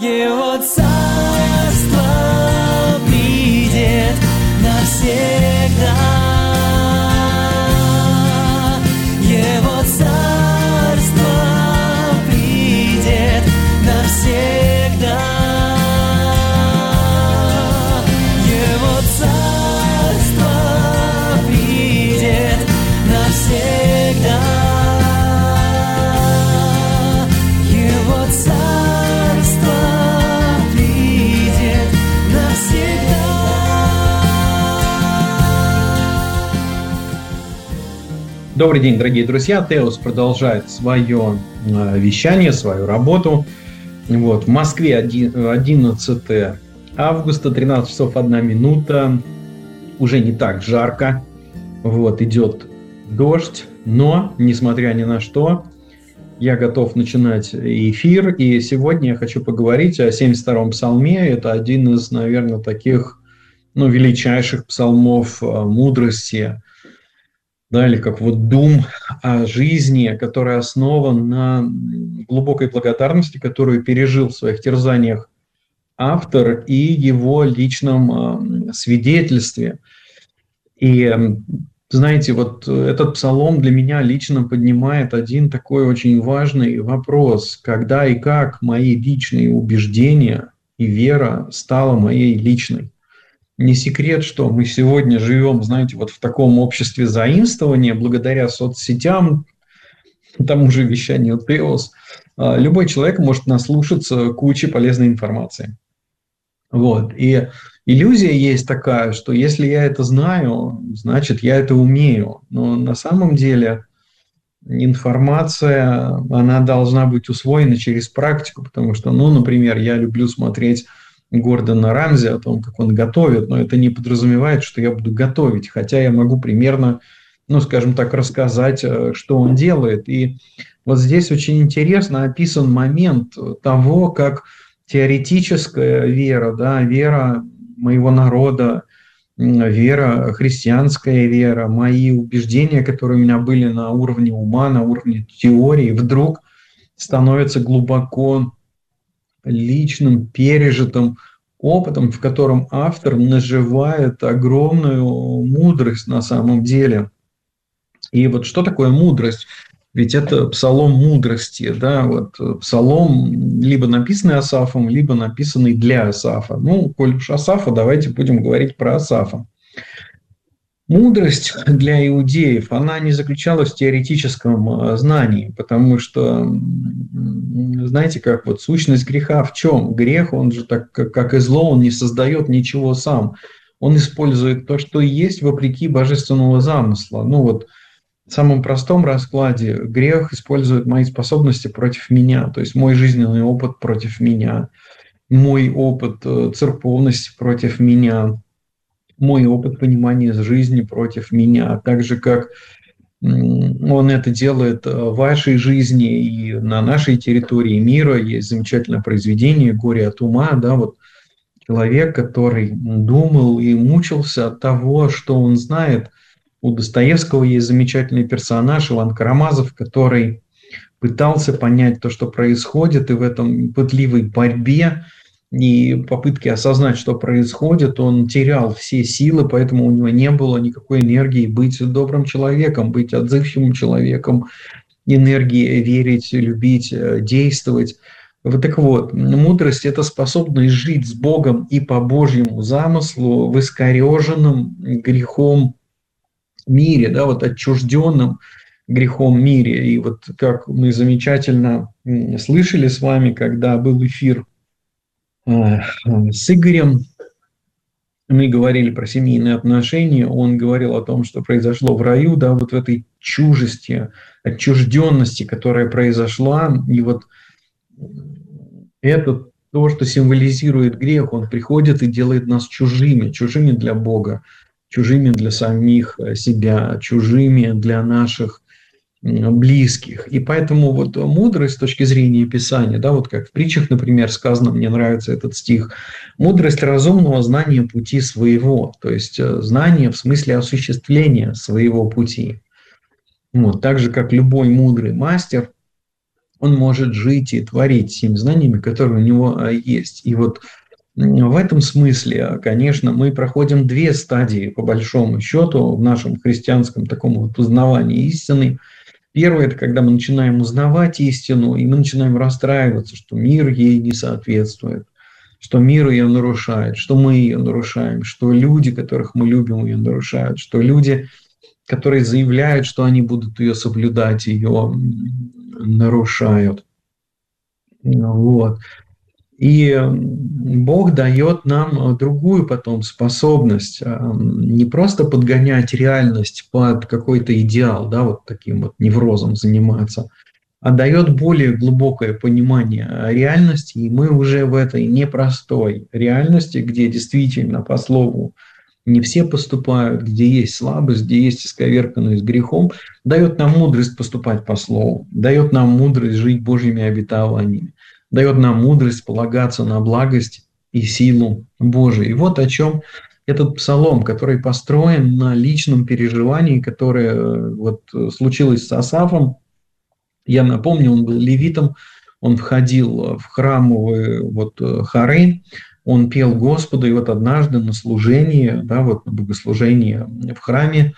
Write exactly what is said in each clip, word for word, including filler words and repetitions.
Его царство придет навсегда. Его царство придет навсегда. Его царство придет навсегда. Его царство придет навсегда. Добрый день, дорогие друзья. Теос продолжает свое э, вещание, свою работу. Вот, в Москве одиннадцатое августа, тринадцать часов одна минута. Уже не так жарко. Вот, идет дождь. Но, несмотря ни на что, я готов начинать эфир. И сегодня я хочу поговорить о семьдесят втором псалме. Это один из, наверное, таких ну, величайших псалмов э, мудрости. Да, или как вот дум о жизни, который основан на глубокой благодарности, которую пережил в своих терзаниях автор и его личном э, свидетельстве. И, э, знаете, вот этот псалом для меня лично поднимает один такой очень важный вопрос. Когда и как мои личные убеждения и вера стала моей личной? Не секрет, что мы сегодня живем, знаете, вот в таком обществе заимствования, благодаря соцсетям, тому же вещанию Теос. Любой человек может наслушаться кучи полезной информации. Вот. И иллюзия есть такая, что если я это знаю, значит, я это умею. Но на самом деле информация, она должна быть усвоена через практику, потому что, ну, например, я люблю смотреть Гордона Рамзи о том, как он готовит, но это не подразумевает, что я буду готовить, хотя я могу примерно, ну, скажем так, рассказать, что он делает. И вот здесь очень интересно описан момент того, как теоретическая вера, да, вера моего народа, вера, христианская вера, мои убеждения, которые у меня были на уровне ума, на уровне теории, вдруг становятся глубоко личным, пережитым опытом, в котором автор наживает огромную мудрость на самом деле. И вот что такое мудрость? Ведь это псалом мудрости, да, вот псалом либо написанный Асафом, либо написанный для Асафа. Ну, коль уж Асафа, давайте будем говорить про Асафа. Мудрость для иудеев, она не заключалась в теоретическом знании, потому что, знаете, как вот сущность греха в чем? Грех, он же так, как и зло, он не создает ничего сам. Он использует то, что есть, вопреки божественного замысла. Ну вот в самом простом раскладе грех использует мои способности против меня, то есть мой жизненный опыт против меня, мой опыт церковности против меня, мой опыт понимания жизни против меня, так же, как он это делает в вашей жизни и на нашей территории мира. Есть замечательное произведение «Горе от ума», да, вот человек, который думал и мучился от того, что он знает. У Достоевского есть замечательный персонаж Иван Карамазов, который пытался понять то, что происходит, и в этом пытливой борьбе и попытке осознать, что происходит, он терял все силы, поэтому у него не было никакой энергии быть добрым человеком, быть отзывчивым человеком, энергии верить, любить, действовать. Вот так вот, мудрость – это способность жить с Богом и по Божьему замыслу в искореженном грехом мире, да, вот отчужденном грехом мире. И вот как мы замечательно слышали с вами, когда был эфир с Игорем, мы говорили про семейные отношения, он говорил о том, что произошло в раю, да, вот в этой чужести, отчужденности, которая произошла, и вот это то, что символизирует грех, он приходит и делает нас чужими, чужими для Бога, чужими для самих себя, чужими для наших близких. И поэтому вот мудрость с точки зрения Писания, да, вот как в притчах, например, сказано, мне нравится этот стих, мудрость разумного знания пути своего, то есть знание в смысле осуществления своего пути. Вот, так же, как любой мудрый мастер, он может жить и творить теми знаниями, которые у него есть. И вот в этом смысле, конечно, мы проходим две стадии, по большому счету, в нашем христианском таком вот узнавании истины. Первое – это когда мы начинаем узнавать истину, и мы начинаем расстраиваться, что мир ей не соответствует, что мир ее нарушает, что мы ее нарушаем, что люди, которых мы любим, ее нарушают, что люди, которые заявляют, что они будут ее соблюдать, ее нарушают. Вот. И Бог дает нам другую потом способность не просто подгонять реальность под какой-то идеал, да, вот таким вот неврозом заниматься, а дает более глубокое понимание реальности, и мы уже в этой непростой реальности, где действительно по слову не все поступают, где есть слабость, где есть исковерканность грехом, дает нам мудрость поступать по слову, дает нам мудрость жить Божьими обетованиями, дает нам мудрость полагаться на благость и силу Божию. И вот о чем этот псалом, который построен на личном переживании, которое вот случилось с Асафом. Я напомню, он был левитом, он входил в храмовые вот хоры, он пел Господу, и вот однажды на служении, да, вот на богослужении в храме,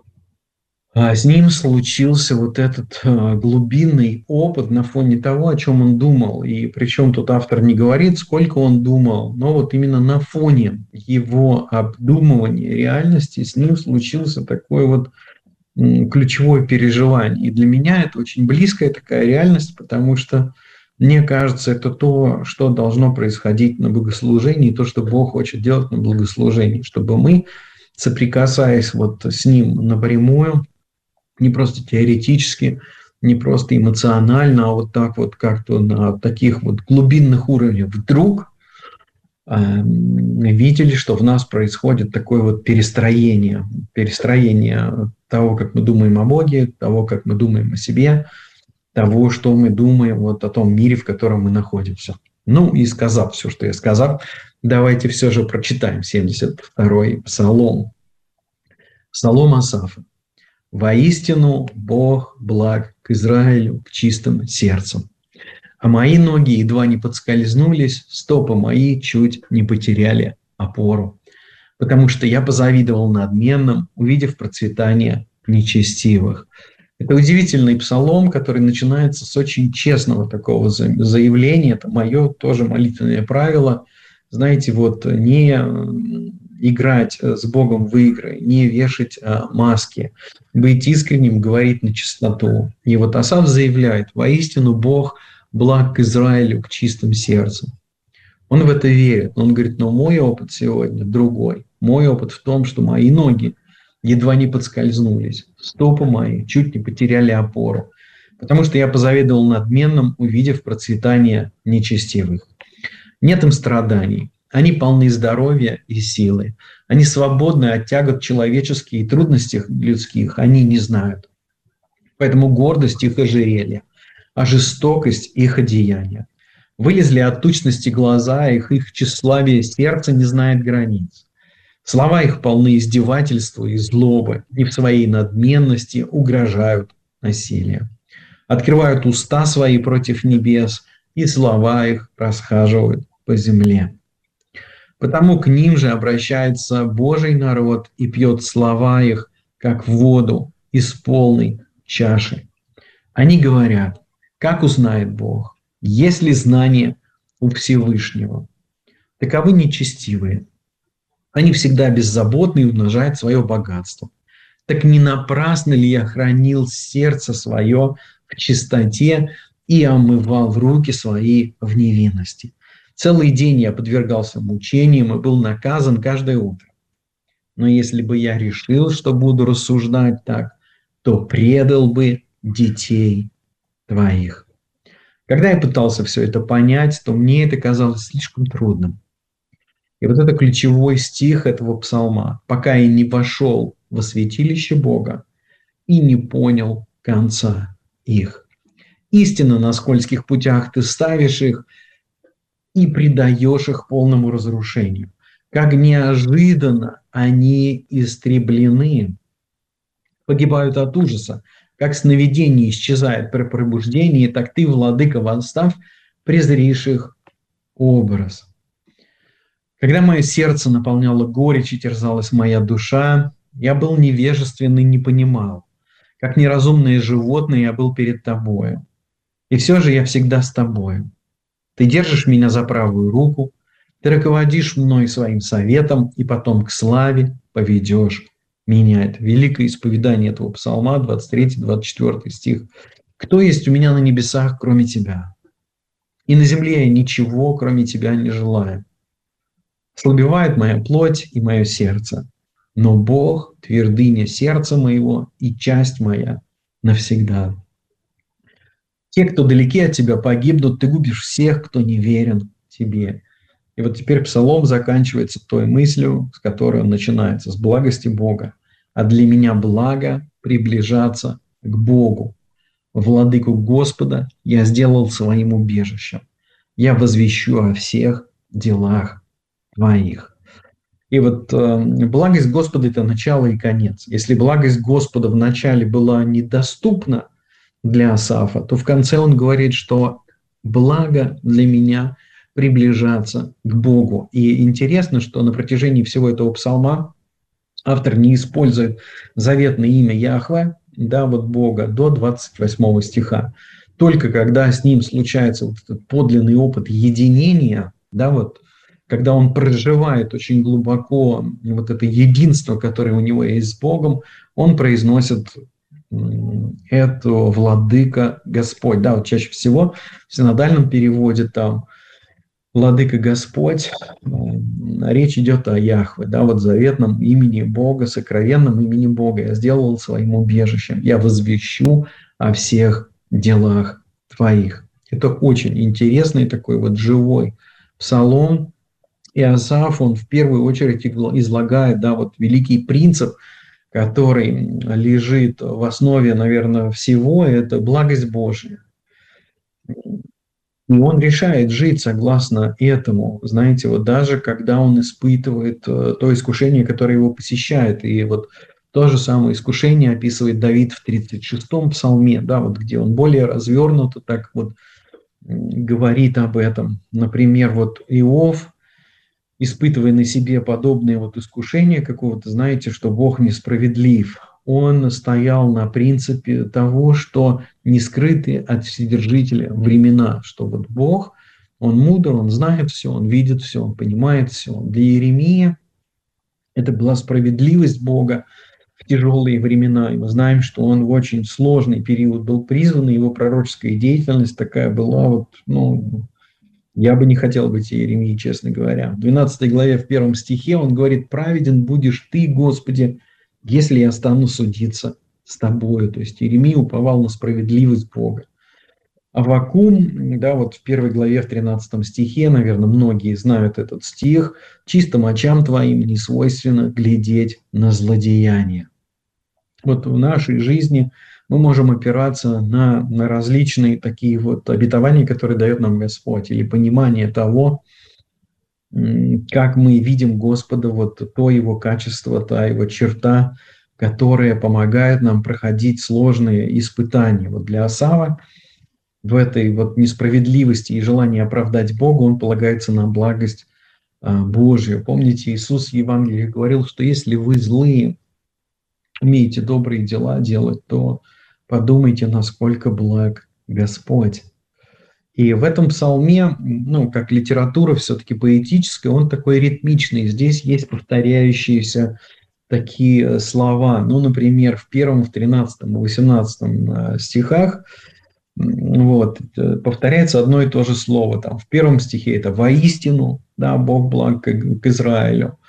с ним случился вот этот глубинный опыт на фоне того, о чем он думал. И причем тут автор не говорит, сколько он думал, но вот именно на фоне его обдумывания реальности с ним случился такой вот ключевое переживание. И для меня это очень близкая такая реальность, потому что мне кажется, это то, что должно происходить на богослужении, то, что Бог хочет делать на богослужении, чтобы мы, соприкасаясь вот с Ним напрямую, не просто теоретически, не просто эмоционально, а вот так вот как-то на таких вот глубинных уровнях вдруг э, видели, что в нас происходит такое вот перестроение, перестроение того, как мы думаем о Боге, того, как мы думаем о себе, того, что мы думаем вот о том мире, в котором мы находимся. Ну и сказав все, что я сказал, давайте все же прочитаем семьдесят второй псалом. Псалом Асафа. «Воистину Бог благ к Израилю, к чистым сердцам. А мои ноги едва не подскользнулись, стопы мои чуть не потеряли опору. Потому что я позавидовал надменным, увидев процветание нечестивых». Это удивительный псалом, который начинается с очень честного такого заявления. Это мое тоже молитвенное правило. Знаете, вот не играть с Богом в игры, не вешать маски, быть искренним, говорить на чистоту. И вот Асаф заявляет: «Воистину Бог благ к Израилю, к чистым сердцам». Он в это верит. Он говорит: но мой опыт сегодня другой. Мой опыт в том, что мои ноги едва не подскользнулись, стопы мои чуть не потеряли опору, потому что я позавидовал надменным, увидев процветание нечестивых. Нет им страданий, они полны здоровья и силы, они свободны от тягот человеческих и трудностей людских, они не знают. Поэтому гордость их ожерелье, а жестокость их одеяние. Вылезли от тучности глаза их, их тщеславие сердца не знает границ. Слова их полны издевательства и злобы, и в своей надменности угрожают насилием. Открывают уста свои против небес, и слова их расхаживают по земле. Потому к ним же обращается Божий народ и пьет слова их, как воду из полной чаши. Они говорят: как узнает Бог? Есть ли знание у Всевышнего? Таковы нечестивые. Они всегда беззаботны и умножают свое богатство. Так не напрасно ли я хранил сердце свое в чистоте и омывал руки свои в невинности? Целый день я подвергался мучениям и был наказан каждое утро. Но если бы я решил, что буду рассуждать так, то предал бы детей твоих». Когда я пытался все это понять, то мне это казалось слишком трудным. И вот это ключевой стих этого псалма. «Пока я не вошел во святилище Бога и не понял конца их. Истинно на скользких путях ты ставишь их и предаешь их полному разрушению. Как неожиданно они истреблены, погибают от ужаса, Как сновидение исчезает при пробуждении, так ты, владыка, восстав, презришь их образ. Когда мое сердце наполняло горечь и терзалась моя душа, я был невежественный, не понимал. Как неразумное животное я был перед тобою. И все же я всегда с тобою. Ты держишь меня за правую руку, ты руководишь мной своим советом, и потом к славе поведешь меня. Это великое исповедание этого псалма, двадцать третий двадцать четвёртый стих. Кто есть у меня на небесах, кроме тебя? И на земле я ничего, кроме тебя, не желаю. Слабевает моя плоть и мое сердце, но Бог – твердыня сердца моего и часть моя навсегда. Те, кто далеки от тебя, погибнут, ты губишь всех, кто не верен тебе. И вот теперь псалом заканчивается той мыслью, с которой он начинается, с благости Бога. А для меня благо приближаться к Богу. Владыку Господа я сделал своим убежищем. Я возвещу о всех делах твоих. И вот э, благость Господа – это начало и конец. Если благость Господа в начале была недоступна для Асафа, то в конце он говорит, что благо для меня приближаться к Богу. И интересно, что на протяжении всего этого псалма автор не использует заветное имя Яхве, да, вот Бога, до двадцать восьмого стиха. Только когда с ним случается вот этот подлинный опыт единения, да, вот, когда он проживает очень глубоко вот это единство, которое у него есть с Богом, он произносит это «Владыка Господь». Да, вот чаще всего в синодальном переводе там «Владыка Господь», речь идет о Яхве, да, вот заветном имени Бога, сокровенном имени Бога. Я сделал своим убежищем, я возвещу о всех делах твоих. Это очень интересный такой вот живой псалом. И Асаф, он в первую очередь излагает, да, вот великий принцип, который лежит в основе, наверное, всего, это благость Божья. И он решает жить согласно этому, знаете, вот даже когда он испытывает то искушение, которое его посещает. И вот то же самое искушение описывает Давид в тридцать шестом псалме, да, вот где он более развернуто так вот говорит об этом. Например, вот Иов, испытывая на себе подобные вот искушения какого-то, знаете, что Бог несправедлив, он стоял на принципе того, что не скрыты от Вседержителя времена, что вот Бог, он мудр, он знает все, он видит все, он понимает все. Для Иеремии это была справедливость Бога в тяжелые времена, и мы знаем, что он в очень сложный период был призван, и его пророческая деятельность такая была вот, ну, я бы не хотел быть Иеремией, честно говоря. В двенадцатой главе, в первом стихе он говорит: «Праведен будешь ты, Господи, если я стану судиться с тобою». То есть Иеремия уповал на справедливость Бога. Аввакум, да, вот в первой главе, в тринадцатом стихе, наверное, многие знают этот стих: «Чистым очам твоим не свойственно глядеть на злодеяния». Вот в нашей жизни мы можем опираться на, на различные такие вот обетования, которые дает нам Господь, или понимание того, как мы видим Господа, вот то его качество, та его черта, которая помогает нам проходить сложные испытания. Вот для Асава в этой вот несправедливости и желании оправдать Бога он полагается на благость Божью. Помните, Иисус в Евангелии говорил, что если вы злые, умеете добрые дела делать, то подумайте, насколько благ Господь. И в этом псалме, ну, как литература все-таки поэтическая, он такой ритмичный. Здесь есть повторяющиеся такие слова. Ну, например, в первом, в тринадцатом и восемнадцатом стихах вот, повторяется одно и то же слово. Там, в первом стихе это «воистину», да, Бог благ к, к Израилю.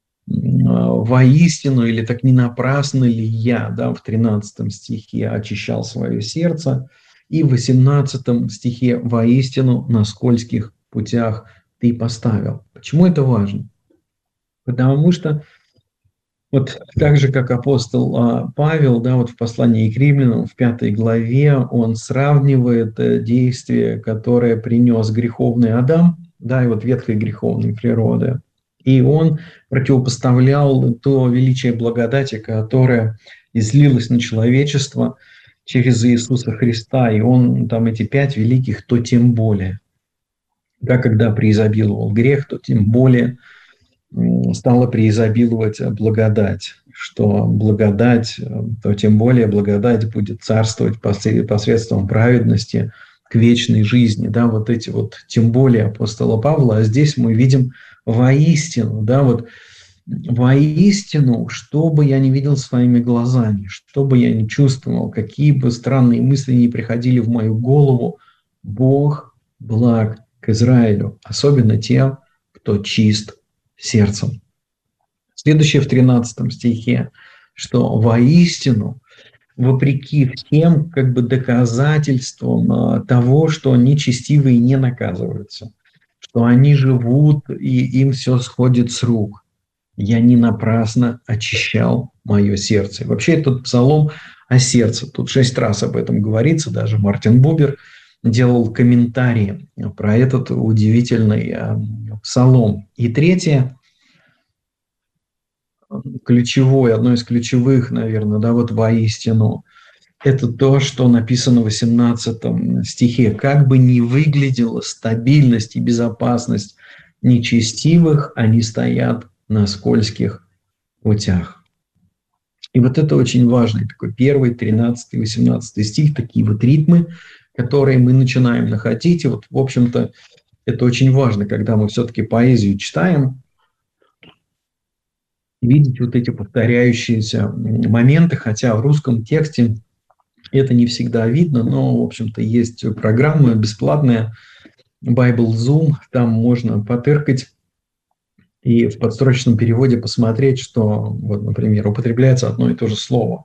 «Воистину» или «так не напрасно ли я», да, в тринадцатом стихе «очищал свое сердце». И в восемнадцатом стихе «воистину на скользких путях ты поставил». Почему это важно? Потому что вот так же, как апостол Павел, да, вот в послании к Римлянам, в пятой главе, он сравнивает действие, которое принес греховный Адам, да, и вот ветхой греховной природы. И он противопоставлял то величие благодати, которое излилось на человечество через Иисуса Христа, и он там эти пять великих, то тем более. Да, когда преизобиловал грех, то тем более стала преизобиловать благодать, что благодать, то тем более благодать будет царствовать посредством праведности к вечной жизни. Да, вот эти вот тем более апостола Павла, а здесь мы видим воистину, да, вот воистину, что бы я ни видел своими глазами, что бы я ни чувствовал, какие бы странные мысли ни приходили в мою голову, Бог благ к Израилю, особенно тем, кто чист сердцем. Следующее в тринадцатом стихе, что воистину, вопреки всем как бы доказательствам того, что нечестивые не наказываются, что они живут и им все сходит с рук, я не напрасно очищал мое сердце. Вообще этот псалом о сердце. Тут шесть раз об этом говорится. Даже Мартин Бубер делал комментарии про этот удивительный псалом. И третье, ключевое, одно из ключевых, наверное, да, вот воистину, это то, что написано в восемнадцатом стихе. Как бы ни выглядела стабильность и безопасность нечестивых, они стоят на скользких путях. И вот это очень важный такой первый, тринадцатый, восемнадцатый стих, такие вот ритмы, которые мы начинаем находить. И вот, в общем-то, это очень важно, когда мы все-таки поэзию читаем, видеть вот эти повторяющиеся моменты, хотя в русском тексте это не всегда видно, но, в общем-то, есть программа бесплатная Bible Zoom, там можно потыркать и в подстрочном переводе посмотреть, что, вот, например, употребляется одно и то же слово.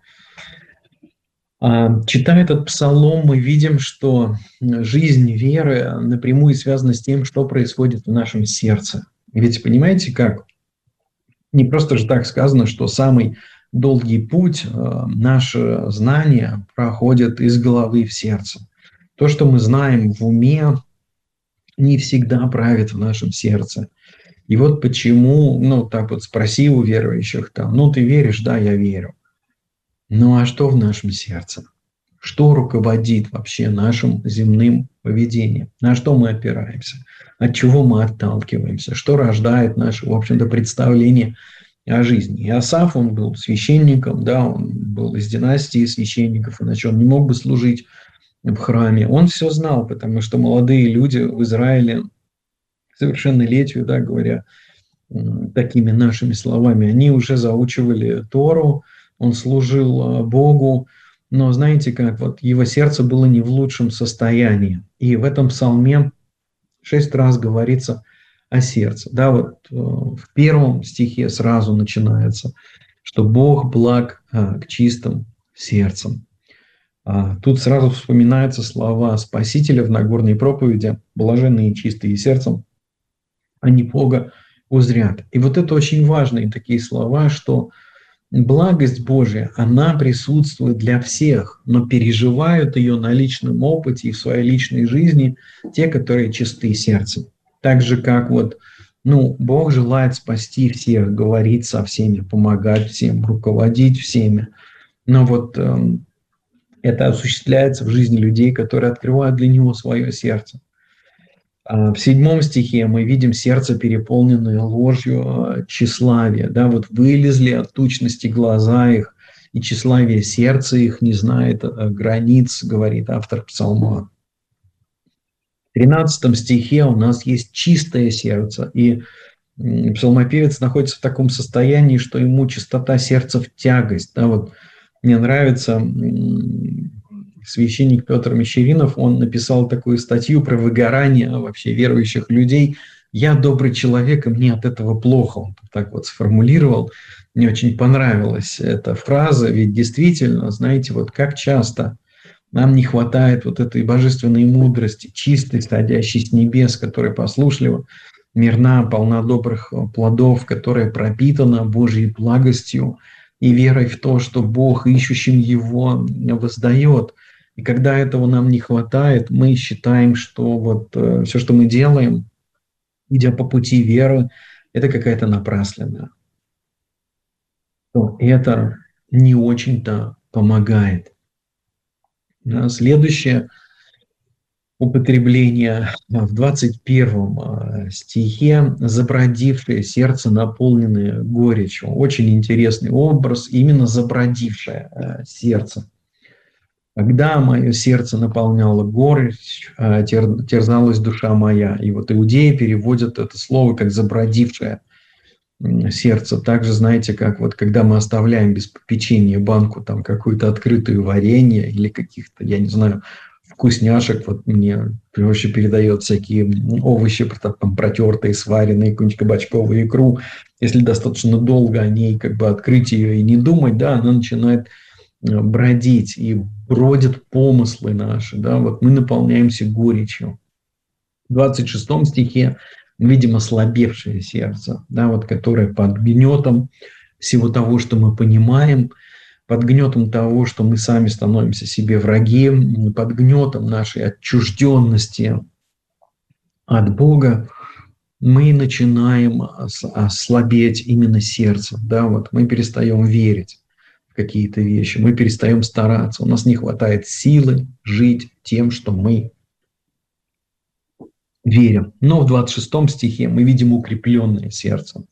Читая этот псалом, мы видим, что жизнь веры напрямую связана с тем, что происходит в нашем сердце. Ведь понимаете, как? Не просто же так сказано, что самый долгий путь, наше знание проходит из головы в сердце. То, что мы знаем в уме, не всегда правит в нашем сердце. И вот почему, ну, так вот спроси у верующих, там, ну, ты веришь? Да, я верю. Ну, а что в нашем сердце? Что руководит вообще нашим земным поведением? На что мы опираемся? От чего мы отталкиваемся? Что рождает наше, в общем-то, представление о жизни? И Асаф, он был священником, да, он был из династии священников, иначе он не мог бы служить в храме. Он все знал, потому что молодые люди в Израиле к совершеннолетию, да, говоря такими нашими словами, они уже заучивали Тору, он служил Богу, но знаете как, вот его сердце было не в лучшем состоянии. И в этом псалме шесть раз говорится о сердце. Да, вот в первом стихе сразу начинается, что Бог благ к чистым сердцем. Тут сразу вспоминаются слова Спасителя в Нагорной проповеди: «Блаженные чистые сердцем, они Бога узрят». И вот это очень важные такие слова, что благость Божия, она присутствует для всех, но переживают ее на личном опыте и в своей личной жизни те, которые чисты сердцем. Так же, как вот, ну, Бог желает спасти всех, говорить со всеми, помогать всем, руководить всеми. Но вот э, это осуществляется в жизни людей, которые открывают для Него свое сердце. В седьмом стихе мы видим сердце, переполненное ложью, тщеславие. Да, вот вылезли от тучности глаза их, и тщеславие сердца их не знает границ, говорит автор псалма. В тринадцатом стихе у нас есть чистое сердце, и псалмопевец находится в таком состоянии, что ему чистота сердца в тягость. Да, вот мне нравится... Священник Петр Мещеринов, он написал такую статью про выгорание вообще верующих людей. «Я добрый человек, и мне от этого плохо». Он так вот сформулировал. Мне очень понравилась эта фраза, ведь действительно, знаете, вот как часто нам не хватает вот этой божественной мудрости, чистой, сходящей с небес, которая послушлива, мирна, полна добрых плодов, которая пропитана Божьей благостью и верой в то, что Бог ищущим Его воздает. И когда этого нам не хватает, мы считаем, что вот э, все, что мы делаем, идя по пути веры, это какая-то напраслина. То это не очень-то помогает. Следующее употребление в двадцать первом стихе «забродившее сердце, наполненное горечью». Очень интересный образ, именно забродившее сердце. Когда мое сердце наполняло горечь, терзалась душа моя. И вот иудеи переводят это слово как «забродившее сердце». Также, знаете, как вот когда мы оставляем без попечения банку там какую-то открытую варенье или каких-то, я не знаю, вкусняшек, вот мне проще передает всякие овощи, там, протертые, сваренные, какую-нибудь кабачковую икру. Если достаточно долго о ней как бы открыть ее и не думать, да, она начинает бродить, и бродят помыслы наши, да, вот мы наполняемся горечью. В двадцать шестом стихе мы видим ослабевшее сердце, да, вот, которое под гнетом всего того, что мы понимаем, под гнетом того, что мы сами становимся себе враги, под гнетом нашей отчужденности от Бога, мы начинаем ослабеть именно сердцем, да, вот мы перестаем верить в какие-то вещи, мы перестаем стараться, у нас не хватает силы жить тем, что мы верим. Но в двадцать шестом стихе мы видим укрепленное сердце.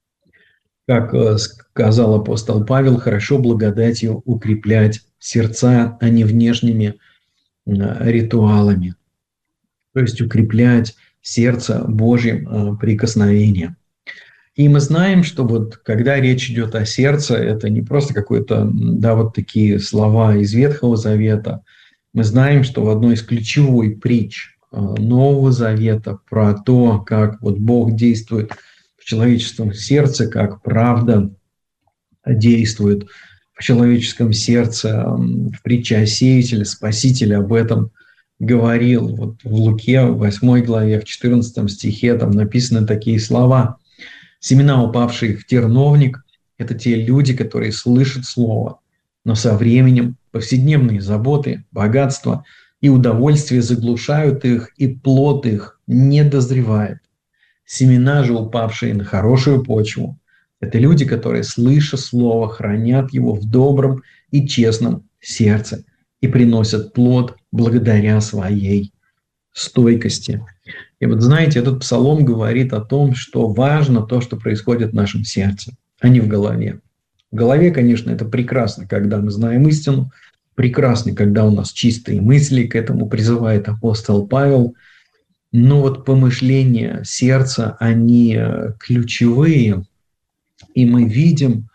Как сказал апостол Павел, хорошо благодатью укреплять сердца, а не внешними ритуалами. То есть укреплять сердце Божьим прикосновением. И мы знаем, что вот когда речь идет о сердце, это не просто какое-то, да, вот такие слова из Ветхого Завета. Мы знаем, что в одной из ключевых притч Нового Завета про то, как вот Бог действует в человеческом сердце, как правда действует в человеческом сердце, в притче о сеятеле, Спаситель об этом говорил. Вот в Луке, в восьмой главе, в четырнадцатом стихе там написаны такие слова. «Семена, упавшие в терновник, это те люди, которые слышат слово, но со временем повседневные заботы, богатства и удовольствия заглушают их, и плод их не дозревает. Семена же, упавшие на хорошую почву, это люди, которые, слыша слово, хранят его в добром и честном сердце и приносят плод благодаря своей стойкости». И вот знаете, этот псалом говорит о том, что важно то, что происходит в нашем сердце, а не в голове. В голове, конечно, это прекрасно, когда мы знаем истину, прекрасно, когда у нас чистые мысли, к этому призывает апостол Павел. Но вот помышления сердца, они ключевые, и мы видим,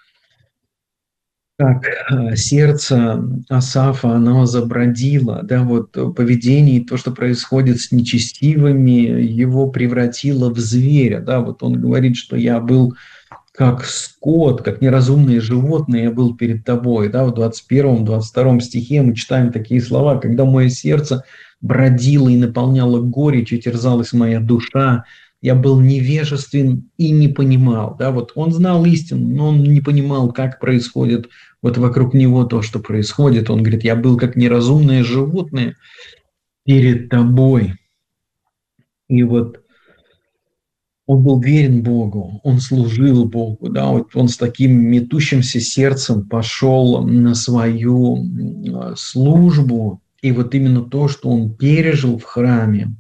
как сердце Асафа, оно забродило, да, вот поведение, то, что происходит с нечестивыми, его превратило в зверя, да, вот он говорит, что я был как скот, как неразумные животные, я был перед тобой, да, в двадцать первом, двадцать втором стихе мы читаем такие слова, когда мое сердце бродило и наполняло горечь, и терзалась моя душа, я был невежествен и не понимал, да, вот он знал истину, но он не понимал, как происходит вот вокруг него то, что происходит. Он говорит, я был как неразумное животное перед тобой. И вот он был верен Богу, он служил Богу, да, вот он с таким метущимся сердцем пошел на свою службу, и вот именно то, что он пережил в храме,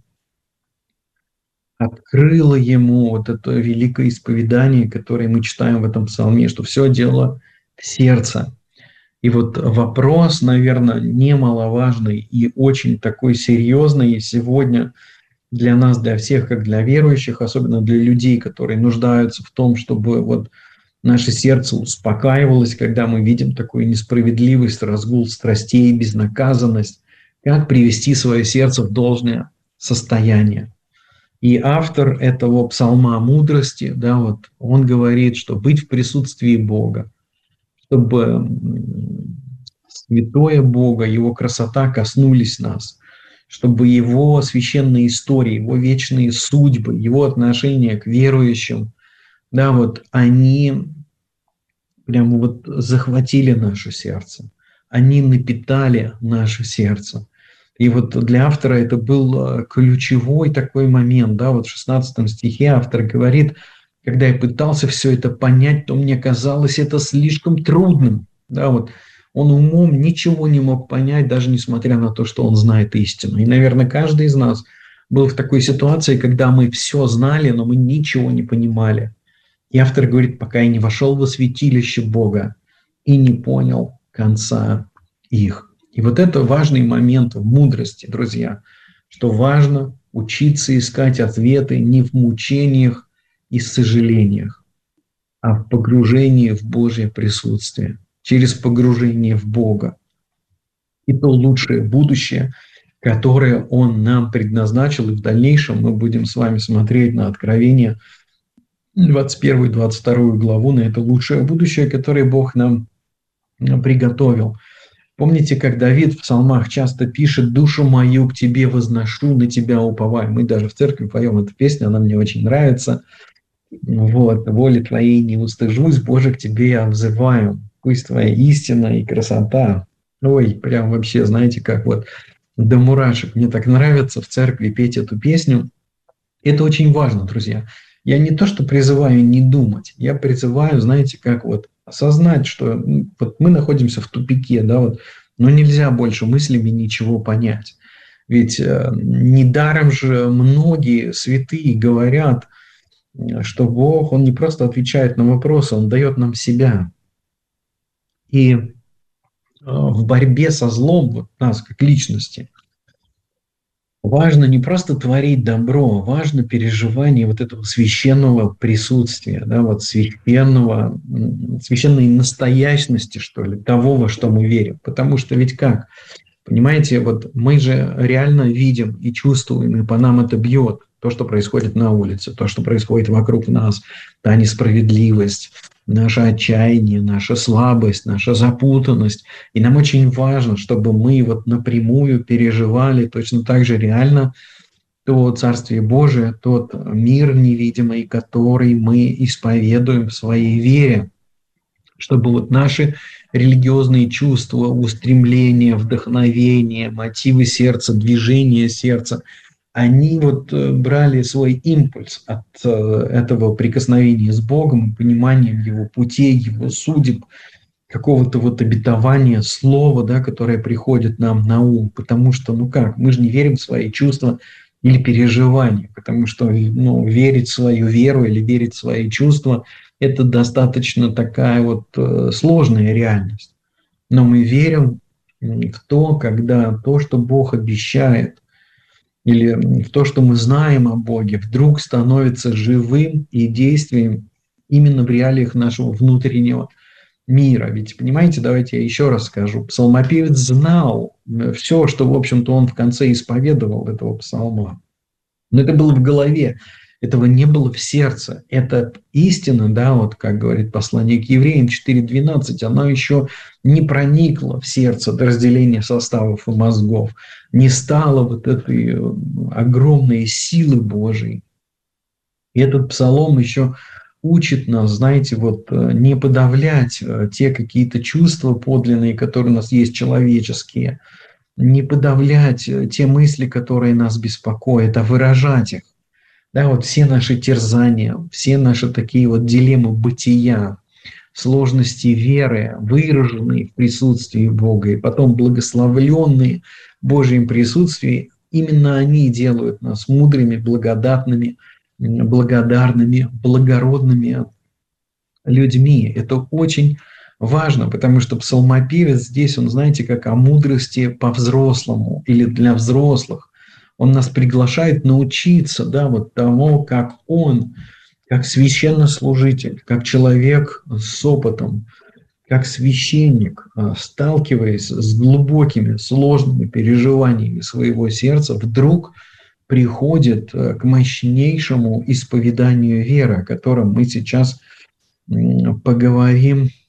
открыло ему вот это великое исповедание, которое мы читаем в этом псалме, что все дело в сердце. И вот вопрос, наверное, немаловажный и очень такой серьезный сегодня для нас, для всех, как для верующих, особенно для людей, которые нуждаются в том, чтобы вот наше сердце успокаивалось, когда мы видим такую несправедливость, разгул страстей, безнаказанность, как привести свое сердце в должное состояние. И автор этого псалма мудрости, да, вот, он говорит, что быть в присутствии Бога, чтобы святое Бога, Его красота коснулись нас, чтобы Его священные истории, Его вечные судьбы, Его отношения к верующим, да, вот, они прямо вот захватили наше сердце, они напитали наше сердце. И вот для автора это был ключевой такой момент, да, вот в шестнадцатом стихе автор говорит, когда я пытался все это понять, то мне казалось это слишком трудным, да, вот Он умом ничего не мог понять, даже несмотря на то, что он знает истину. И, наверное, каждый из нас был в такой ситуации, когда мы все знали, но мы ничего не понимали. И автор говорит, пока я не вошел во святилище Бога и не понял конца их. И вот это важный момент в мудрости, друзья, что важно учиться искать ответы не в мучениях и сожалениях, а в погружении в Божье присутствие, через погружение в Бога. И то лучшее будущее, которое Он нам предназначил, и в дальнейшем мы будем с вами смотреть на Откровение двадцать первую двадцать вторую главу, на это лучшее будущее, которое Бог нам приготовил. Помните, как Давид в псалмах часто пишет «Душу мою к тебе возношу, на тебя уповаю». Мы даже в церкви поем эту песню, она мне очень нравится. Вот, «Воли твоей не устыжусь, Боже, к тебе я взываю. Пусть твоя истина и красота». Ой, прям вообще, знаете, как вот до мурашек. Мне так нравится в церкви петь эту песню. Это очень важно, друзья. Я не то, что призываю не думать, я призываю, знаете, как вот осознать, что вот мы находимся в тупике, да, вот, но нельзя больше мыслями ничего понять. Ведь э, недаром же многие святые говорят, что Бог, Он не просто отвечает на вопросы, Он дает нам себя. И э, в борьбе со злом, вот нас как личности, важно не просто творить добро, важно переживание вот этого священного присутствия, да, вот священного, священной настоящности, что ли, того, во что мы верим. Потому что ведь как? Понимаете, вот мы же реально видим и чувствуем, и по нам это бьет. То, что происходит на улице, то, что происходит вокруг нас, та несправедливость, наше отчаяние, наша слабость, наша запутанность. И нам очень важно, чтобы мы вот напрямую переживали точно так же реально то Царствие Божие, тот мир невидимый, который мы исповедуем в своей вере. Чтобы вот наши религиозные чувства, устремления, вдохновения, мотивы сердца, движения сердца, они вот брали свой импульс от этого прикосновения с Богом, пониманием Его путей, Его судеб, какого-то вот обетования, слова, да, которое приходит нам на ум. Потому что, ну как, мы же не верим в свои чувства или переживания, потому что ну, верить в свою веру или верить в свои чувства – это достаточно такая вот сложная реальность. Но мы верим в то, когда то, что Бог обещает, или в то, что мы знаем о Боге, вдруг становится живым и действием именно в реалиях нашего внутреннего мира. Ведь, понимаете, давайте я еще раз скажу. Псалмопевец знал все, что, в общем-то, он в конце исповедовал этого псалма. Но это было в голове, этого не было в сердце. Это истина, да, вот как говорит послание к евреям четыре двенадцать, она еще не проникла в сердце до разделения составов и мозгов, не стала вот этой огромной силы Божией. И этот псалом еще учит нас, знаете, вот не подавлять те какие-то чувства подлинные, которые у нас есть, человеческие, не подавлять те мысли, которые нас беспокоят, а выражать их. Да, вот все наши терзания, все наши такие вот дилеммы бытия, сложности веры, выраженные в присутствии Бога, и потом благословленные в Божьем присутствии, именно они делают нас мудрыми, благодатными, благодарными, благородными людьми. Это очень важно, потому что псалмопевец здесь, он, знаете, как о мудрости по-взрослому или для взрослых. Он нас приглашает научиться, да, вот тому, как он, как священнослужитель, как человек с опытом, как священник, сталкиваясь с глубокими, сложными переживаниями своего сердца, вдруг приходит к мощнейшему исповеданию веры, о котором мы сейчас поговорим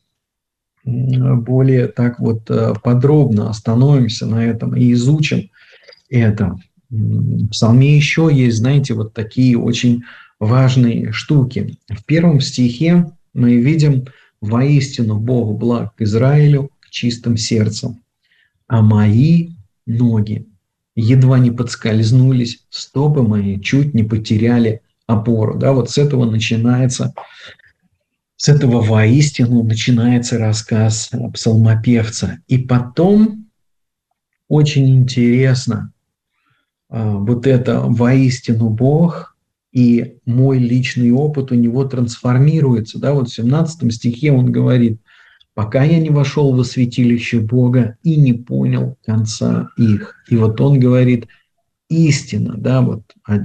более так вот подробно, остановимся на этом и изучим это. В псалме еще есть, знаете, вот такие очень важные штуки. В первом стихе мы видим: «Воистину Бог благ к Израилю, к чистым сердцем, а мои ноги едва не подскользнулись, стопы мои чуть не потеряли опору». Да, вот с этого начинается С этого воистину начинается рассказ псалмопевца. И потом очень интересно, вот это воистину Бог и мой личный опыт у него трансформируется. Да? Вот в семнадцатом стихе он говорит: «Пока я не вошел во святилище Бога и не понял конца их». И вот он говорит: истина, да, вот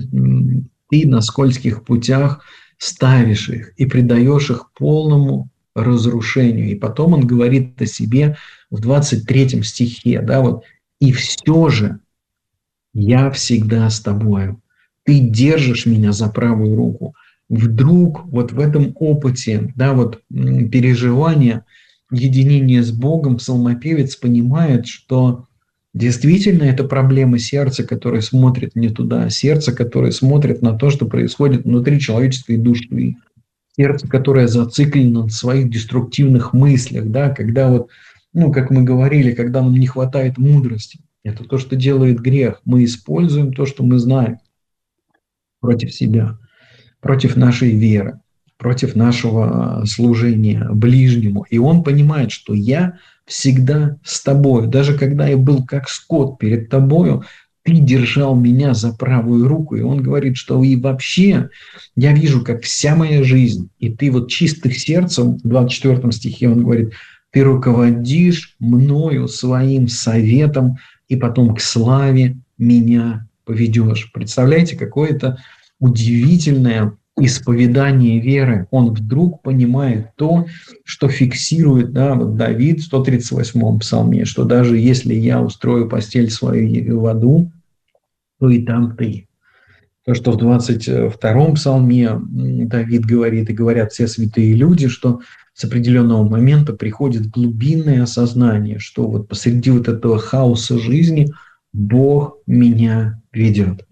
ты на скользких путях ставишь их и предаешь их полному разрушению. И потом он говорит о себе в двадцать третьем стихе, да, вот: «И все же я всегда с тобою, ты держишь меня за правую руку». Вдруг вот в этом опыте, да, вот переживания, единения с Богом, псалмопевец понимает, что действительно это проблема сердца, которое смотрит не туда, сердце, которое смотрит на то, что происходит внутри человеческой души, сердце, которое зациклено на своих деструктивных мыслях, да, когда вот, ну, как мы говорили, когда нам не хватает мудрости. Это то, что делает грех. Мы используем то, что мы знаем, против себя, против нашей веры, против нашего служения ближнему. И он понимает, что я всегда с тобою. Даже когда я был как скот перед тобою, ты держал меня за правую руку. И он говорит, что и вообще я вижу, как вся моя жизнь, и ты вот чистых сердцем, в двадцать четвёртом стихе он говорит: ты руководишь мною своим советом, и потом к славе меня поведешь. Представляете, какое-то удивительное исповедание веры. Он вдруг понимает то, что фиксирует, да, вот Давид в сто тридцать восьмом псалме, что даже если я устрою постель свою в аду, то и там ты. То, что в двадцать втором псалме Давид говорит, и говорят все святые люди, что с определенного момента приходит глубинное осознание, что вот посреди вот этого хаоса жизни Бог меня ведет.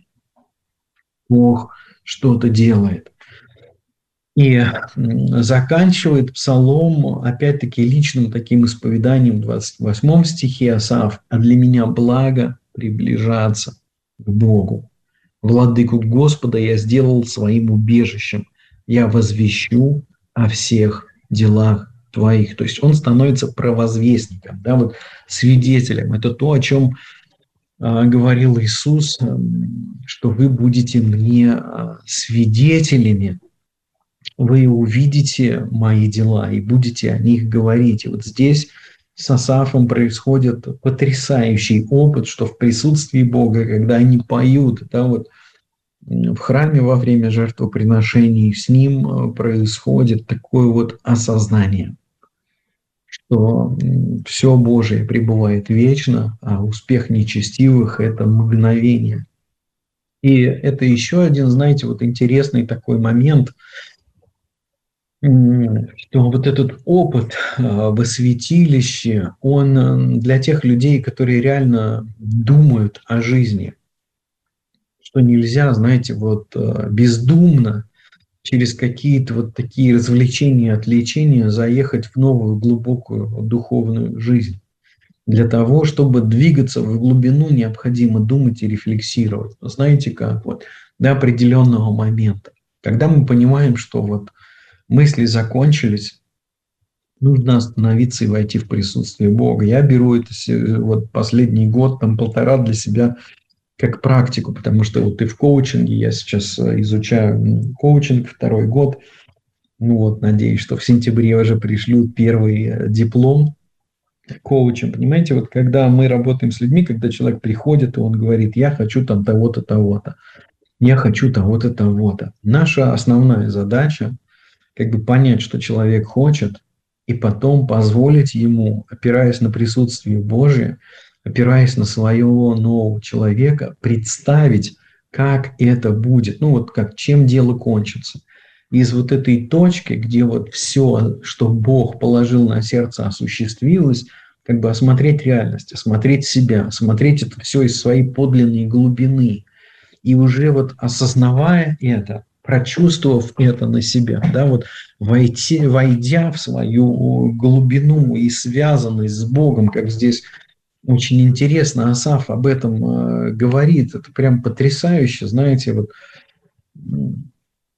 Бог что-то делает. И заканчивает псалом, опять-таки, личным таким исповеданием в двадцать восьмом стихе Асаф: «А для меня благо приближаться к Богу. Владыку Господа я сделал своим убежищем. Я возвещу о всех делах твоих». То есть он становится провозвестником, да, вот свидетелем. Это то, о чем а, говорил Иисус, что вы будете мне а, свидетелями. Вы увидите мои дела и будете о них говорить. И вот здесь с Асафом происходит потрясающий опыт, что в присутствии Бога, когда они поют, да, вот в храме во время жертвоприношений, с ним происходит такое вот осознание, что все Божие пребывает вечно, а успех нечестивых – это мгновение. И это еще один, знаете, вот интересный такой момент – что вот этот опыт во святилище, он для тех людей, которые реально думают о жизни, что нельзя, знаете, вот бездумно через какие-то вот такие развлечения, отвлечения заехать в новую глубокую духовную жизнь. Для того, чтобы двигаться в глубину, необходимо думать и рефлексировать. Но знаете как? Вот до определенного момента. Когда мы понимаем, что вот мысли закончились, нужно остановиться и войти в присутствие Бога. Я беру это вот последний год, там полтора для себя как практику, потому что вот и в коучинге, я сейчас изучаю коучинг второй год, ну вот, надеюсь, что в сентябре уже пришлют первый диплом коучем. Понимаете, вот когда мы работаем с людьми, когда человек приходит, и он говорит: я хочу там того-то, того-то, я хочу того-то, того-то. Наша основная задача как бы понять, что человек хочет, и потом позволить ему, опираясь на присутствие Божие, опираясь на своего нового человека, представить, как это будет, ну вот как, чем дело кончится. Из вот этой точки, где вот все, что Бог положил на сердце, осуществилось, как бы осмотреть реальность, осмотреть себя, осмотреть это все из своей подлинной глубины. И уже вот осознавая это, прочувствовав это на себя, да, вот войти, войдя в свою глубину и связанность с Богом, как здесь очень интересно Асаф об этом э, говорит, это прям потрясающе, знаете, вот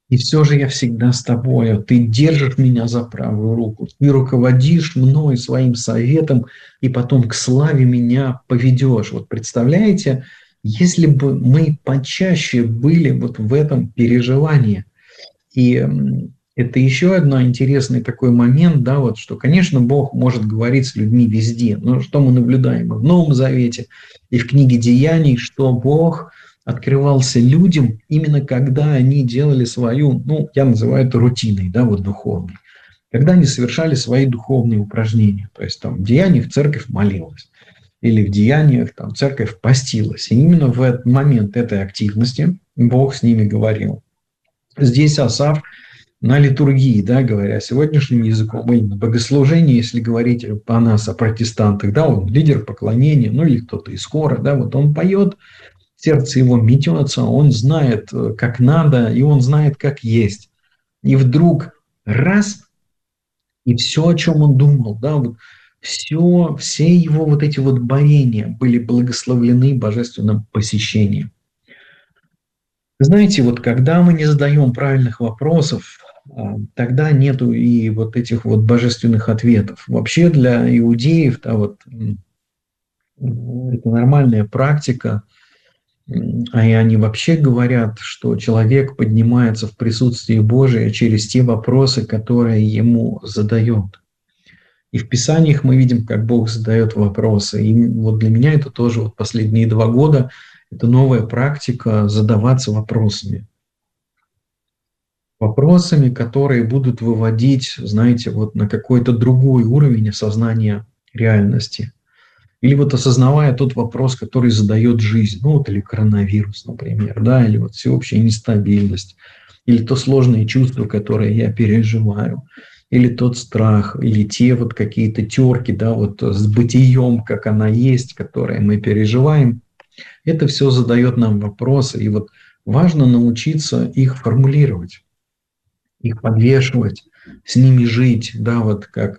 И все же я всегда с тобою. Ты держишь меня за правую руку. Ты руководишь мной своим советом, и потом к славе меня поведешь. Вот представляете, если бы мы почаще были вот в этом переживании. И это еще один интересный такой момент, да, вот, что, конечно, Бог может говорить с людьми везде. Но что мы наблюдаем и в Новом Завете, и в книге Деяний, что Бог открывался людям именно когда они делали свою, ну, я называю это рутиной, да, вот духовной. Когда они совершали свои духовные упражнения. То есть там в Деяниях церковь молилась. Или в Деяниях там церковь постилась. И именно в этот момент этой активности Бог с ними говорил. Здесь Асаф на литургии, да, говоря сегодняшним языком, или на богослужении, если говорить по нас, о протестантах, да, он лидер поклонения, ну или кто-то из хора, да, вот он поет, сердце его метется, он знает, как надо, и он знает, как есть. И вдруг раз, и все, о чем он думал, да, вот все, все его вот эти вот борения были благословлены божественным посещением. Знаете, вот когда мы не задаем правильных вопросов, тогда нету и вот этих вот божественных ответов. Вообще для иудеев, да, вот это нормальная практика, а и они вообще говорят, что человек поднимается в присутствие Божие через те вопросы, которые ему задают. И в Писаниях мы видим, как Бог задает вопросы. И вот для меня это тоже вот последние два года это новая практика задаваться вопросами. Вопросами, которые будут выводить, знаете, вот на какой-то другой уровень осознания реальности. Или вот осознавая тот вопрос, который задает жизнь, ну вот или коронавирус, например, да, или вот всеобщая нестабильность, или то сложные чувства, которые я переживаю, или тот страх, или те вот какие-то терки, да, вот с бытием, как она есть, которые мы переживаем. Это все задает нам вопросы, и вот важно научиться их формулировать, их подвешивать, с ними жить, да, вот как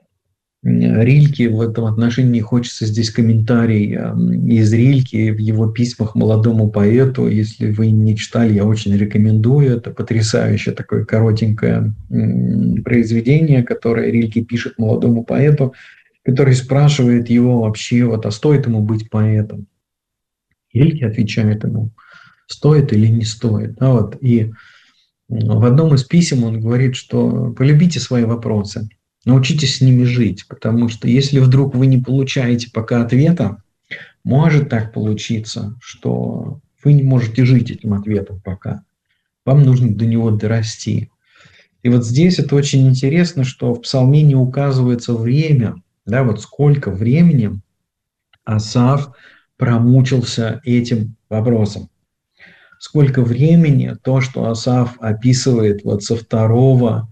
Рильке в этом отношении хочется здесь комментарий из Рильки в его письмах молодому поэту. Если вы не читали, я очень рекомендую. Это потрясающее такое коротенькое произведение, которое Рильке пишет молодому поэту, который спрашивает его вообще, вот, а стоит ему быть поэтом? Рильке отвечает ему, стоит или не стоит. Да, вот. И в одном из писем он говорит, что полюбите свои вопросы. Научитесь с ними жить, потому что если вдруг вы не получаете пока ответа, может так получиться, что вы не можете жить этим ответом пока. Вам нужно до него дорасти. И вот здесь это очень интересно, что в Псалме не указывается время, да, вот сколько времени Асаф промучился этим вопросом. Сколько времени то, что Асаф описывает вот со второго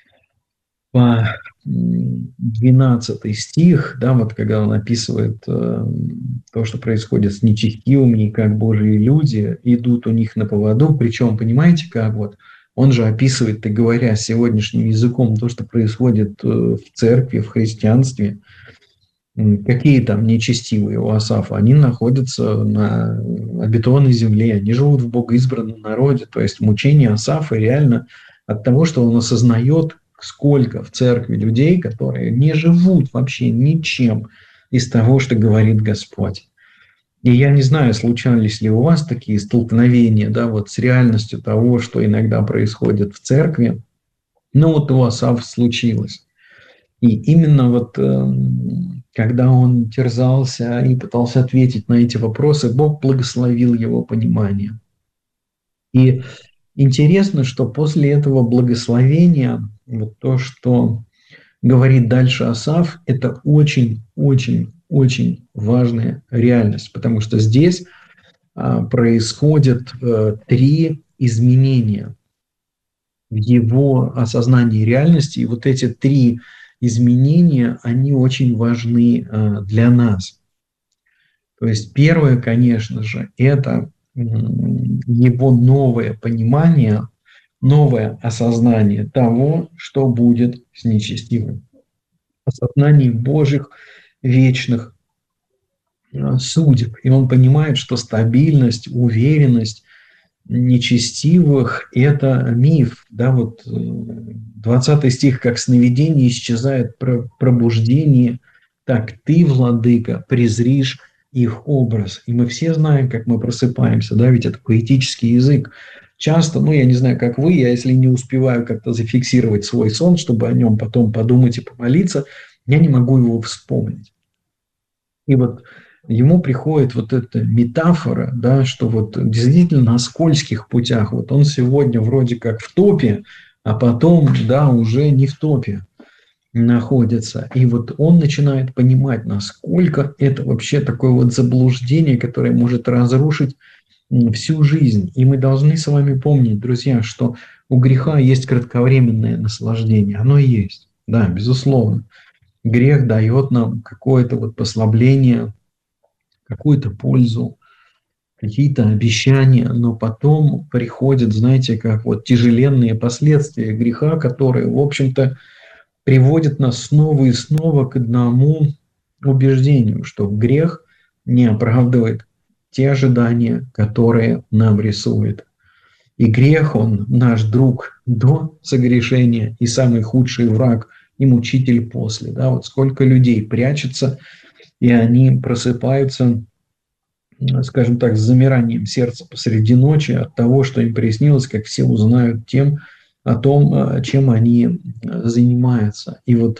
по двенадцатый стих, да, вот когда он описывает э, то, что происходит с нечестивыми, и как Божьи люди идут у них на поводу, причем, понимаете, как вот он же описывает, и говоря сегодняшним языком, то, что происходит э, в церкви, в христианстве, э, какие там нечестивые у Асафа, они находятся на обетованной земле, они живут в богоизбранном народе, то есть мучение Асафа реально от того, что он осознает, сколько в церкви людей, которые не живут вообще ничем из того, что говорит Господь. И я не знаю, случались ли у вас такие столкновения, да, вот с реальностью того, что иногда происходит в церкви. Но вот у Асафа случилось. И именно вот когда он терзался и пытался ответить на эти вопросы, Бог благословил его понимание. И интересно, что после этого благословения, вот то, что говорит дальше Асаф, это очень-очень-очень важная реальность, потому что здесь а, происходят а, три изменения в его осознании реальности, и вот эти три изменения, они очень важны а, для нас. То есть первое, конечно же, это его новое понимание, новое осознание того, что будет с нечестивым. Осознание Божьих вечных судеб. И он понимает, что стабильность, уверенность нечестивых – это миф. Да, вот двадцатый стих, как сновидение исчезает пробуждение, так ты, владыка, презришь их образ. И мы все знаем, как мы просыпаемся, да, ведь это поэтический язык. Часто, ну, я не знаю, как вы, я если не успеваю как-то зафиксировать свой сон, чтобы о нем потом подумать и помолиться, я не могу его вспомнить. И вот ему приходит вот эта метафора, да, что вот действительно на скользких путях, вот он сегодня вроде как в топе, а потом, да, уже не в топе находится. И вот он начинает понимать, насколько это вообще такое вот заблуждение, которое может разрушить всю жизнь. И мы должны с вами помнить, друзья, что у греха есть кратковременное наслаждение. Оно есть, да, безусловно. Грех дает нам какое-то вот послабление, какую-то пользу, какие-то обещания, но потом приходят, знаете, как вот тяжеленные последствия греха, которые, в общем-то, приводят нас снова и снова к одному убеждению, что грех не оправдывает те ожидания, которые нам рисует. И грех, он наш друг до согрешения и самый худший враг и мучитель после. Да? Вот сколько людей прячется, и они просыпаются, скажем так, с замиранием сердца посреди ночи от того, что им приснилось, как все узнают тем, о том, чем они занимаются. И вот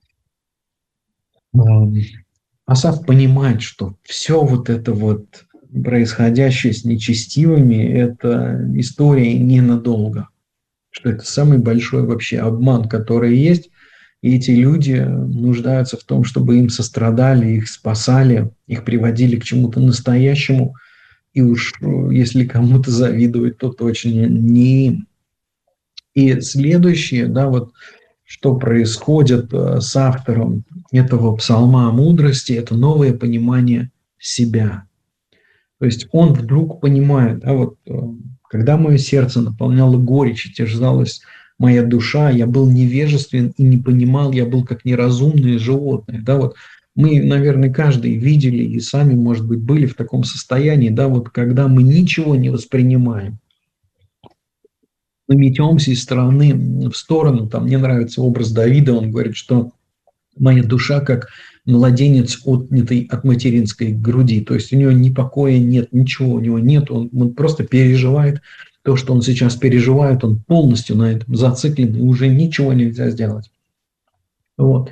Асаф понимает, что все вот это вот происходящее с нечестивыми – это история ненадолго, что это самый большой вообще обман, который есть, и эти люди нуждаются в том, чтобы им сострадали, их спасали, их приводили к чему-то настоящему, и уж если кому-то завидовать, то точно не им. И следующее, да, вот что происходит с автором этого псалма о мудрости, это новое понимание себя. То есть он вдруг понимает, да, вот, когда мое сердце наполняло горечь и терзалась моя душа, я был невежествен и не понимал, я был как неразумное животное. Да, вот мы, наверное, каждый видели и сами, может быть, были в таком состоянии, да, вот когда мы ничего не воспринимаем. Мы метемся из стороны в сторону. Там мне нравится образ Давида, он говорит, что моя душа как младенец, отнятый от материнской груди. То есть у него ни покоя нет, ничего у него нет, он, он просто переживает то, что он сейчас переживает, он полностью на этом зациклен, и уже ничего нельзя сделать. Вот.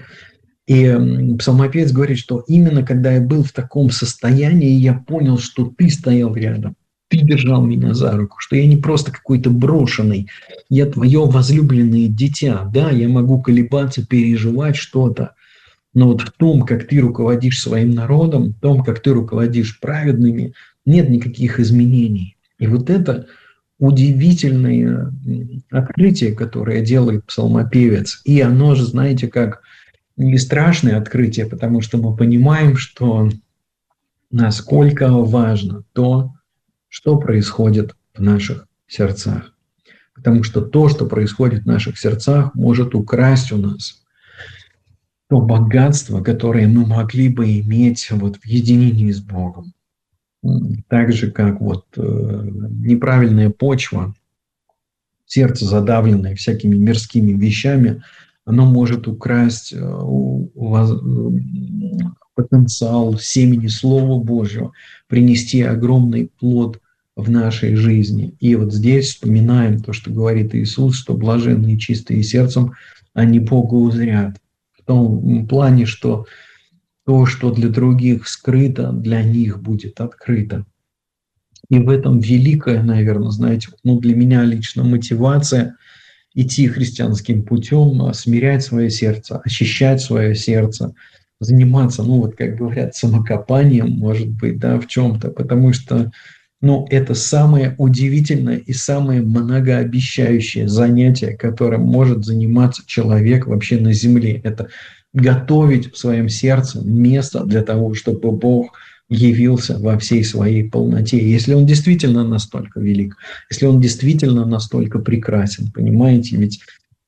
И псалмопевец говорит, что именно когда я был в таком состоянии, я понял, что ты стоял рядом. Ты держал меня за руку, что я не просто какой-то брошенный, я твое возлюбленное дитя. Да, я могу колебаться, переживать что-то, но вот в том, как ты руководишь своим народом, в том, как ты руководишь праведными, нет никаких изменений. И вот это удивительное открытие, которое делает псалмопевец, и оно же, знаете, как не страшное открытие, потому что мы понимаем, что насколько важно то, что происходит в наших сердцах. Потому что то, что происходит в наших сердцах, может украсть у нас то богатство, которое мы могли бы иметь вот в единении с Богом. Так же, как вот э, неправильная почва, сердце, задавленное всякими мирскими вещами, оно может украсть э, у вас, э, потенциал семени Слова Божьего, принести огромный плод в нашей жизни. И вот здесь вспоминаем то, что говорит Иисус, что блаженные чистые сердцем, они Бога узрят. В том плане, что то, что для других скрыто, для них будет открыто. И в этом великая, наверное, знаете, ну, для меня лично мотивация идти христианским путем, смирять свое сердце, очищать свое сердце, заниматься, ну вот как говорят, самокопанием, может быть, да, в чем-то, потому что, ну, это самое удивительное и самое многообещающее занятие, которым может заниматься человек вообще на земле. Это готовить в своем сердце место для того, чтобы Бог явился во всей своей полноте. Если Он действительно настолько велик, если Он действительно настолько прекрасен, понимаете, ведь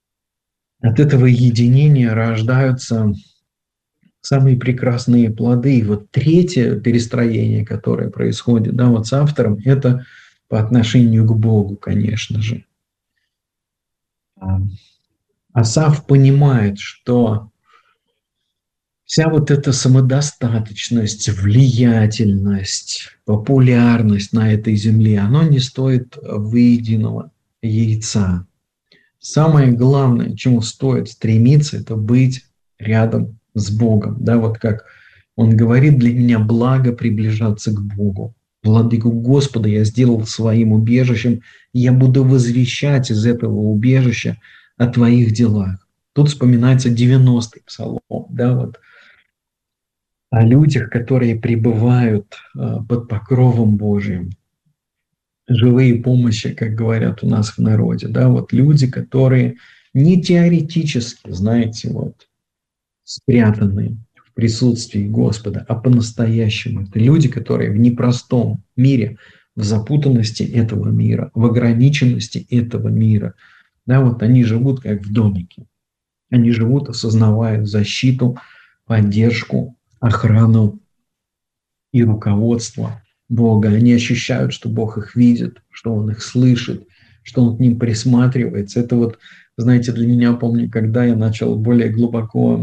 от этого единения рождаются самые прекрасные плоды. И вот третье перестроение, которое происходит, да, вот с автором, это по отношению к Богу, конечно же. Асаф понимает, что вся вот эта самодостаточность, влиятельность, популярность на этой земле, оно не стоит выеденного яйца. Самое главное, чему стоит стремиться, это быть рядом с Богом. Да, вот как он говорит, для меня благо приближаться к Богу. Владыку Господа я сделал своим убежищем, и я буду возвещать из этого убежища о твоих делах. Тут вспоминается девяностый псалом, да, вот, о людях, которые пребывают э, под покровом Божьим. Живые помощи, как говорят у нас в народе, да, вот люди, которые не теоретически, знаете, вот, спрятаны в присутствии Господа, а по-настоящему. Это люди, которые в непростом мире, в запутанности этого мира, в ограниченности этого мира, да, вот они живут как в домике. Они живут, осознавая защиту, поддержку, охрану и руководство Бога. Они ощущают, что Бог их видит, что Он их слышит, что Он к ним присматривается. Это вот, знаете, для меня, помню, когда я начал более глубоко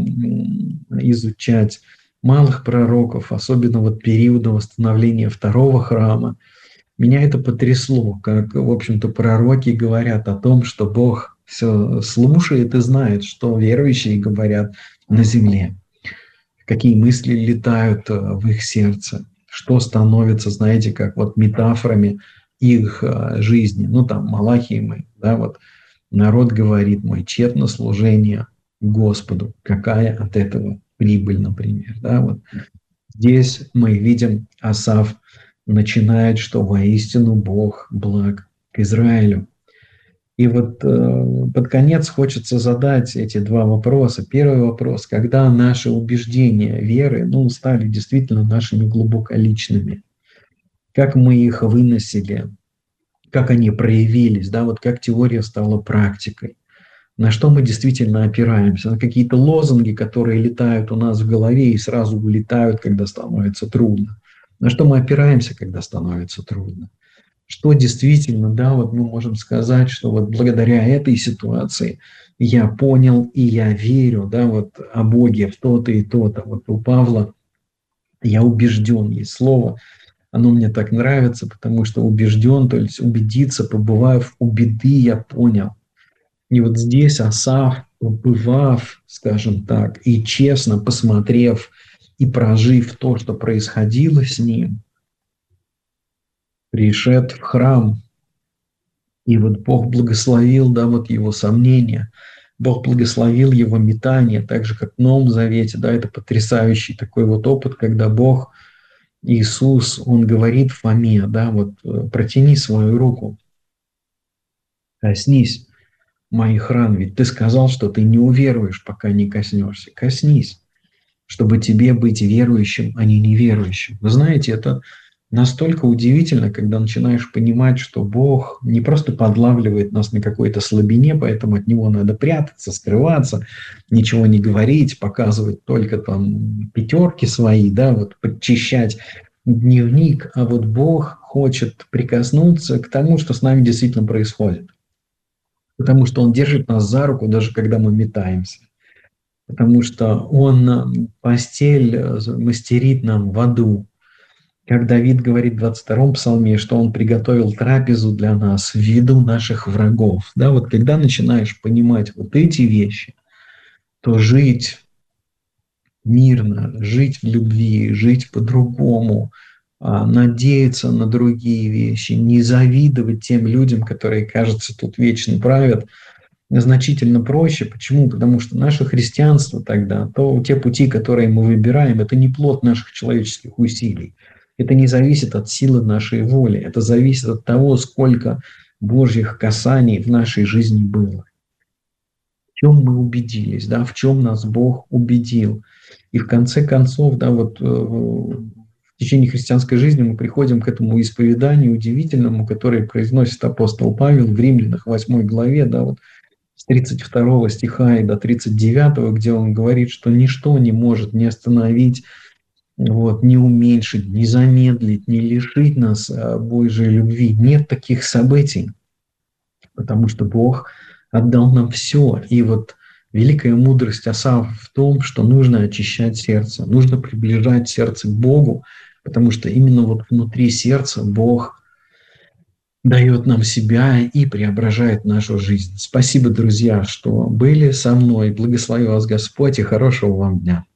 изучать малых пророков, особенно вот периода восстановления второго храма, меня это потрясло, как, в общем-то, пророки говорят о том, что Бог все слушает и знает, что верующие говорят на земле, какие мысли летают в их сердце, что становится, знаете, как вот метафорами их жизни. Ну, там, Малахии мы, да, вот, народ говорит, мой тщетно служение Господу. Какая от этого прибыль, например, да, вот. Здесь мы видим, Асаф начинает, что воистину Бог благ к Израилю. И вот э, под конец хочется задать эти два вопроса. Первый вопрос, когда наши убеждения, веры, ну, стали действительно нашими глубоко личными, как мы их выносили, как они проявились, да, вот как теория стала практикой, на что мы действительно опираемся, на какие-то лозунги, которые летают у нас в голове и сразу улетают, когда становится трудно. На что мы опираемся, когда становится трудно? Что действительно, да, вот мы можем сказать, что вот благодаря этой ситуации я понял и я верю, да, вот о Боге в то-то и то-то. Вот у Павла я убежден, есть слово, оно мне так нравится, потому что убежден, то есть убедиться, побывав у беды, я понял. И вот здесь Асаф, побывав, скажем так, и честно посмотрев и прожив то, что происходило с ним, пришед в храм, и вот Бог благословил, да, вот его сомнения, Бог благословил его метание, так же, как в Новом Завете, да, это потрясающий такой вот опыт, когда Бог, Иисус, Он говорит Фоме, да, вот протяни свою руку, коснись моих ран, ведь ты сказал, что ты не уверуешь, пока не коснешься, коснись, чтобы тебе быть верующим, а не неверующим. Вы знаете, это настолько удивительно, когда начинаешь понимать, что Бог не просто подлавливает нас на какой-то слабине, поэтому от Него надо прятаться, скрываться, ничего не говорить, показывать только там пятерки свои, да, вот подчищать дневник, а вот Бог хочет прикоснуться к тому, что с нами действительно происходит. Потому что Он держит нас за руку, даже когда мы метаемся. Потому что Он постель мастерит нам в аду. Как Давид говорит в двадцать втором псалме, что Он приготовил трапезу для нас в виду наших врагов. Да, вот когда начинаешь понимать вот эти вещи, то жить мирно, жить в любви, жить по-другому, надеяться на другие вещи, не завидовать тем людям, которые, кажется, тут вечно правят, значительно проще. Почему? Потому что наше христианство тогда, то те пути, которые мы выбираем, это не плод наших человеческих усилий. Это не зависит от силы нашей воли. Это зависит от того, сколько Божьих касаний в нашей жизни было. В чем мы убедились, да, в чем нас Бог убедил. И в конце концов, да, вот в течение христианской жизни мы приходим к этому исповеданию удивительному, которое произносит апостол Павел в Римлянах восьмой главе, да, вот с тридцать второго стиха и до тридцать девятого, где он говорит, что ничто не может не остановить вот, не уменьшить, не замедлить, не лишить нас Божьей любви. Нет таких событий, потому что Бог отдал нам все. И вот великая мудрость Асафа в том, что нужно очищать сердце, нужно приближать сердце к Богу, потому что именно вот внутри сердца Бог дает нам себя и преображает нашу жизнь. Спасибо, друзья, что были со мной. Благослови вас Господь и хорошего вам дня.